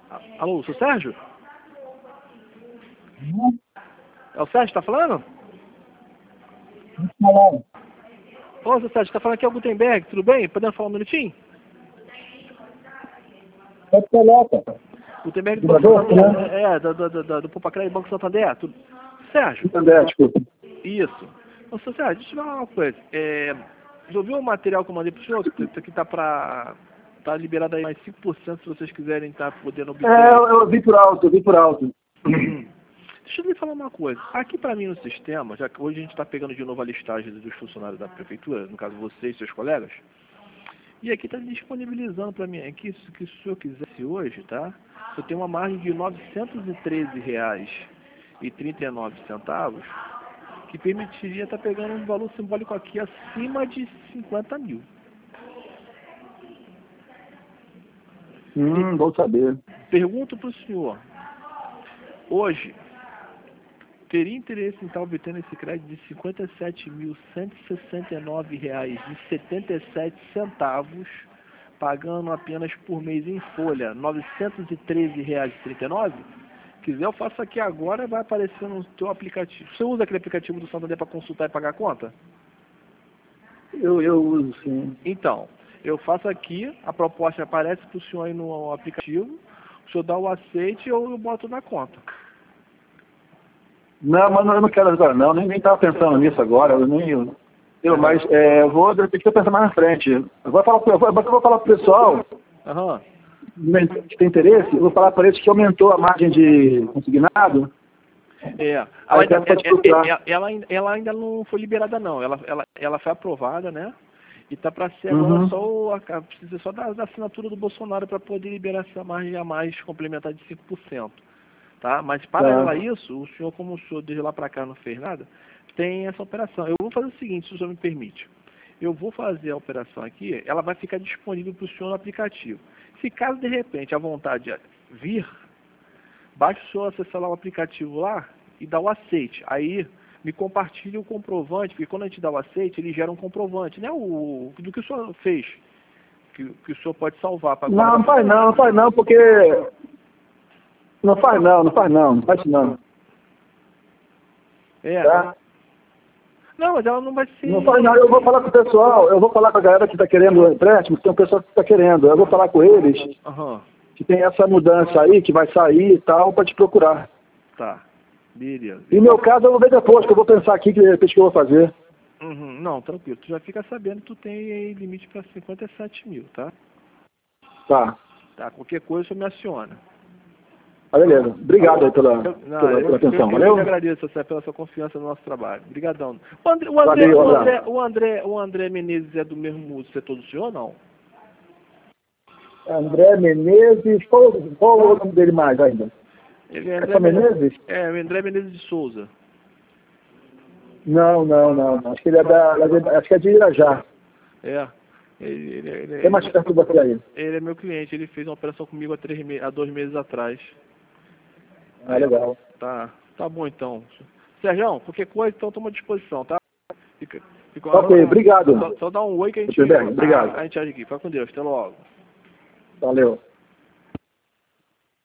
Alô, seu Sérgio? É o Sérgio que tá falando? Ô, seu Sérgio, tá falando aqui é o Gutenberg, tudo bem? Podemos falar um minutinho? Pode colocar. Gutenberg do Banco Santander, do Popacré e Banco Santander, tudo. Sérgio? Santander, desculpa. Isso. Ô, seu Sérgio, deixa eu te falar uma coisa. Já ouviu o material que eu mandei pro senhor? Que tá pra... Tá liberado aí mais 5% se vocês quiserem estar podendo obter. Eu vi por alto, Deixa eu lhe falar uma coisa. Aqui para mim no sistema, já que hoje a gente está pegando de novo a listagem dos funcionários da prefeitura, no caso vocês e seus colegas, e aqui está disponibilizando para mim aqui, se o senhor quisesse hoje, tá? Eu tenho uma margem de R$ 913,39, que permitiria estar pegando um valor simbólico aqui acima de 50 mil. Bom saber. Pergunto para o senhor, hoje, teria interesse em estar obtendo esse crédito de R$ 57.169,77, pagando apenas por mês em folha R$ 913,39? Quiser, eu faço aqui agora e vai aparecer no seu aplicativo. Você usa aquele aplicativo do Santander para consultar e pagar a conta? Eu uso, sim. Então, eu faço aqui, a proposta aparece para o senhor aí no aplicativo, o senhor dá o aceite e eu boto na conta. Não, mas eu não quero agora não, nem estava pensando nisso agora, mas eu vou ter que pensar mais na frente. Eu vou falar pro pessoal que tem interesse, eu vou falar para eles que aumentou a margem de consignado. Ela ainda não foi liberada não, ela foi aprovada, né? E tá para ser agora precisa só da assinatura do Bolsonaro para poder liberar essa margem a mais complementar de 5%. Tá? Mas paralelo a isso, o senhor, como o senhor desde lá para cá não fez nada, tem essa operação. Eu vou fazer o seguinte, se o senhor me permite. Eu vou fazer a operação aqui, ela vai ficar disponível para o senhor no aplicativo. Se caso de repente a vontade vir, basta o senhor acessar lá o aplicativo lá e dar o aceite. Aí me compartilha o comprovante, porque quando a gente dá o aceite, ele gera um comprovante, né? Do que o senhor fez, que o senhor pode salvar. Não faz não, porque... Não faz isso não. Tá? Não, mas ela não vai ser... Não faz não, eu vou falar com o pessoal, eu vou falar com a galera que está querendo o empréstimo, tem um pessoal que está querendo, eu vou falar com eles, que tem essa mudança aí, que vai sair e tal, para te procurar. Tá, beleza. E no meu caso eu vou ver depois, que eu vou pensar aqui que depois que eu vou fazer. Não, tranquilo, tu já fica sabendo que tu tem aí limite para 57 mil, tá? Tá, qualquer coisa você me aciona. Beleza. Obrigado aí pela atenção. Valeu? Eu agradeço pela sua confiança no nosso trabalho. Obrigadão. O André Menezes é do mesmo setor do senhor ou não? André Menezes, qual o nome dele mais ainda? Ele é André Menezes? É, o André Menezes de Souza. Não. Acho que ele é acho que é de Irajá. Ele é mais perto do você aí. Ele é meu cliente, ele fez uma operação comigo há 2 meses atrás. Legal. Tá bom então. Sérgio, qualquer coisa, então toma à disposição, tá? Ok, obrigado. Só dá um oi que a gente... Obrigado. A gente age aqui. Fica com Deus, até logo. Valeu.